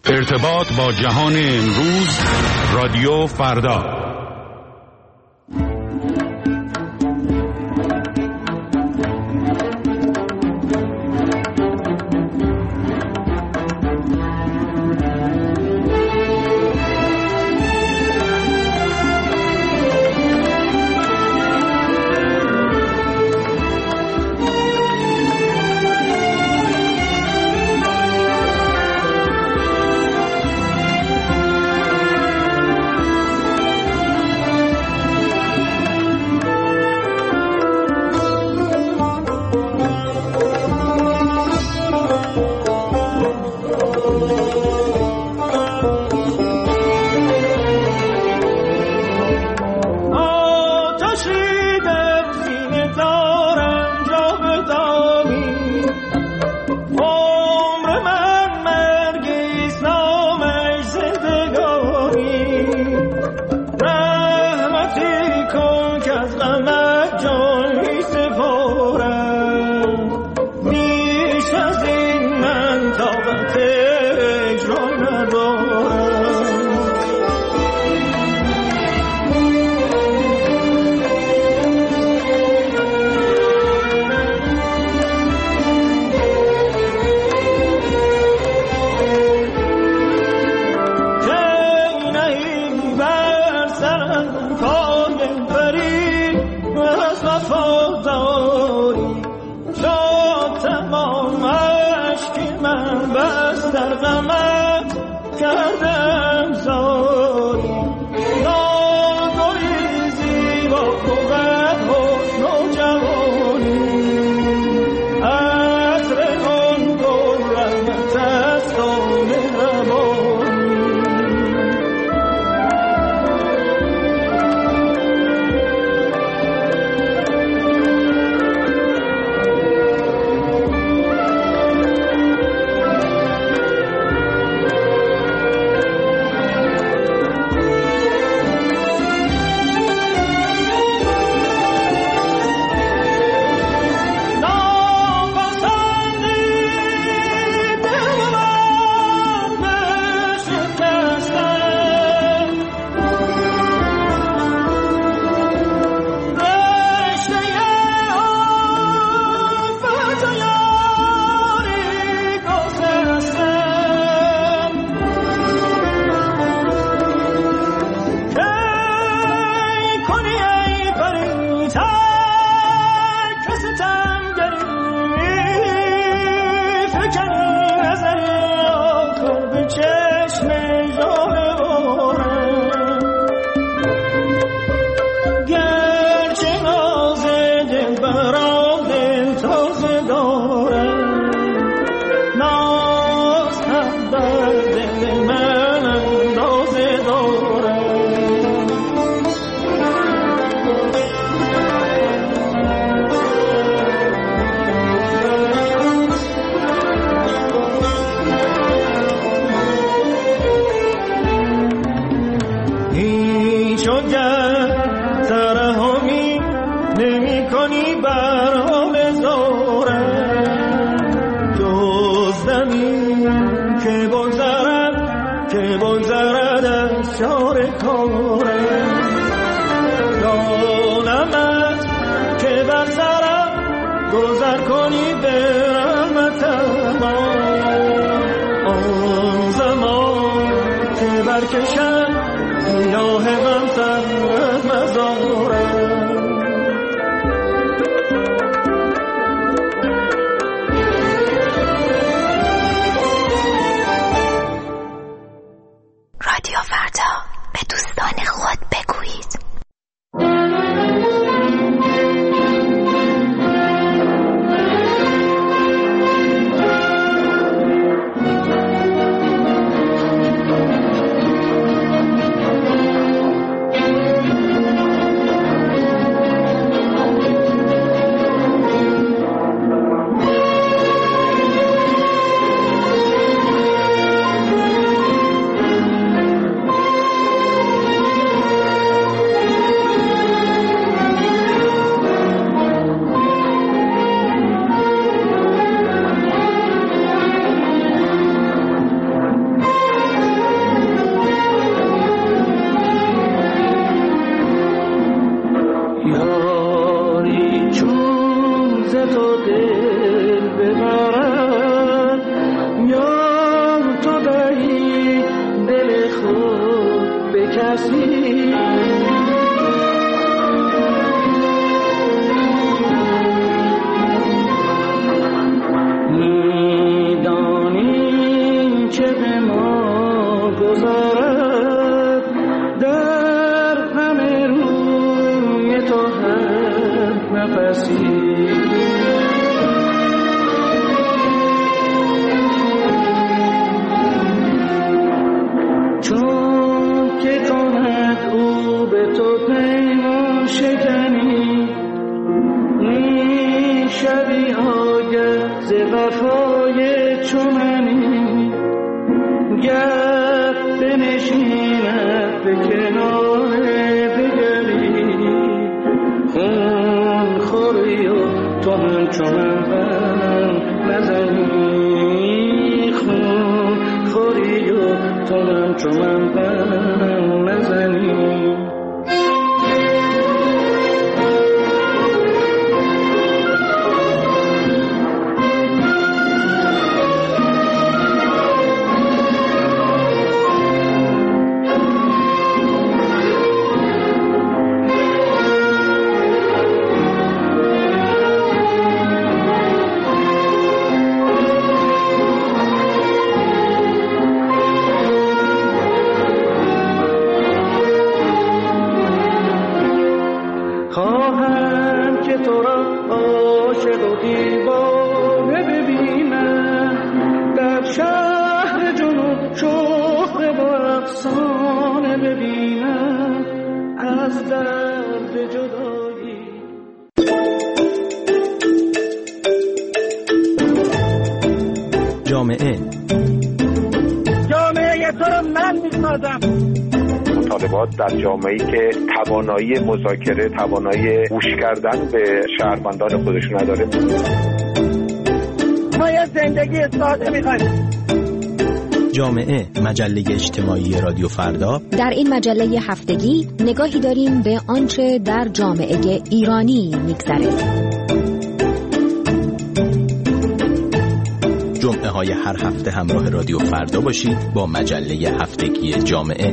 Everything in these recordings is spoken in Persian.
ارتباط با جهان امروز، رادیو فردا. نفسی میدانی چه به ما گذارد در همه روی تو هر نفسی وفای چمنی گر بنشیند به کنار بگری خون خوری و تو هم چمن بم نزنی خون خوری و تو هم چمن بم نزنی خواهم که تو را عاشق و دیوانه ببینم در شهر جنوب شهره و افسانه ببینم از درد جدایی. جامعه تو رو من می‌سازم. مطالبات در جامعه‌ای که توانایی مذاکره، توانایی گوش کردن به شهروندان خودش نداره. ما یه زندگی ساده می‌خوایم. جامعه، مجله اجتماعی رادیو فردا. در این مجله هفتگی نگاهی داریم به آنچه در جامعه ایرانی می‌گذره. جمعه های هر هفته همراه رادیو فردا باشید با مجله هفتگی جامعه.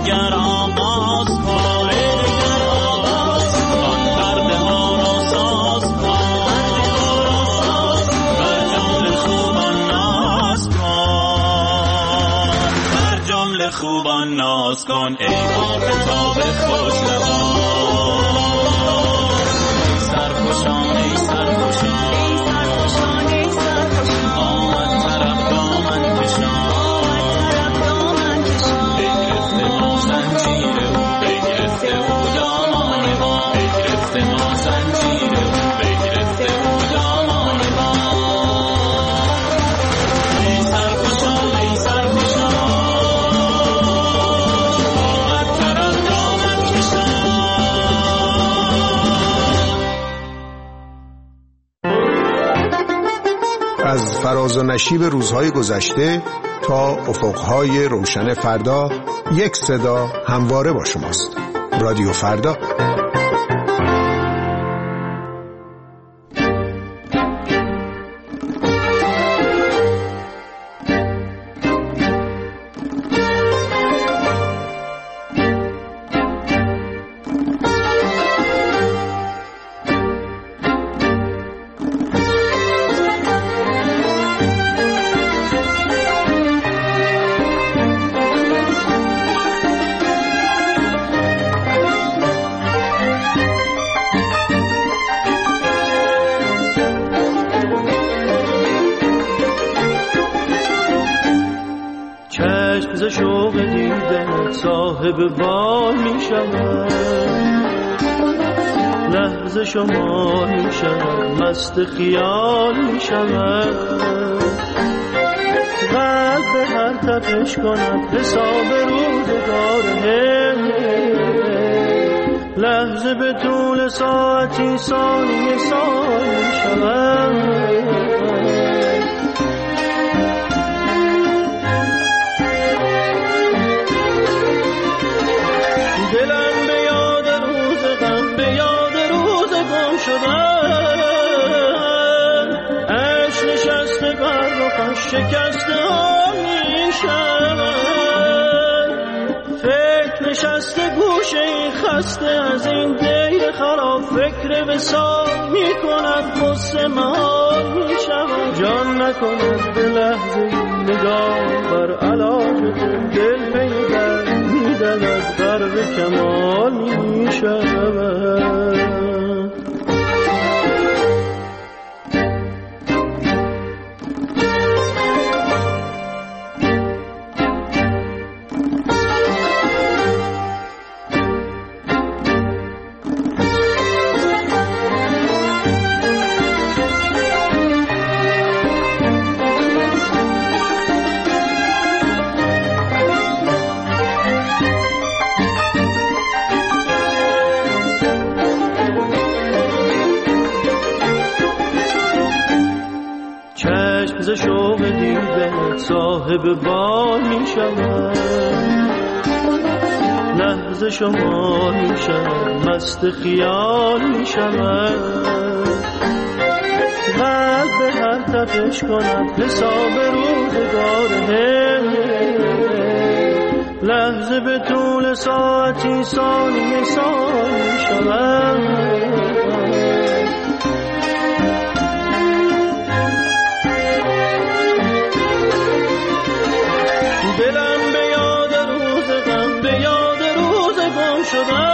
دگر آغاز کن، آن پرده ها را ساز کن، بر جمله خوبان ناز کن، بر جمله خوبان ناز کن. ای آفتاب خوش لبان، سرخوشان ای سرخوشان، آمد طرف دامن کشان، بگرفته ما زنجیر او، بگرفته او دامان ما، بگرفته ما زنجیر او، بگرفته او دامان ما. ای سرخوشان ای سرخوشان، آمد طرف دامن کشان. از فراز و نشیب روزهای گذشته تا افقهای روشن فردا، یک صدا همواره با شماست. رادیو فردا. ز شوق دیدن صاحب بال می شود، لحظه شما می شود، مست خیال می شود، قلب هر تپش کند حساب روزگار، لحظه به طول ساعتی ثانیه سال می شود. دلم به یاد روز غم، به یاد روز گم شدن، عشق نشسته بر رخش شکسته ها می شود، فکر نشسته گوشه این خسته از این دیر خراب، فکر وصال می کند قصه محال می شود، جان نکند به لحظه نگاه بر علاج دل پیدا می‌دهد غرق کمال می شود. ز شوق دیدن صاحب بال می شود، لحظه شما می شود، مست خیال می شود، قلب هر تپش کند حساب روزگار، لحظه به طول ساعتی ثانیه سال می شود. دلم به یاد روز غم، به یاد روز گم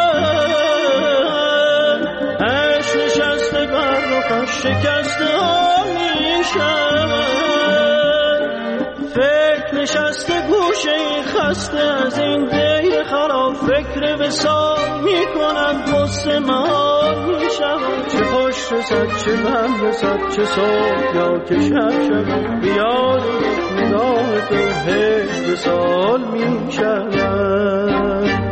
شدن، عشق نشسته بر رخش شکسته ها می شود، فکر نشسته گوشه این خسته از این دیر خراب، فکر وصال می کند قصه محال می شود، چه خوش رسد چه بم رسد، چه صبح یا که شب شود، بیاد نگاه تو هیچ وصال می شود.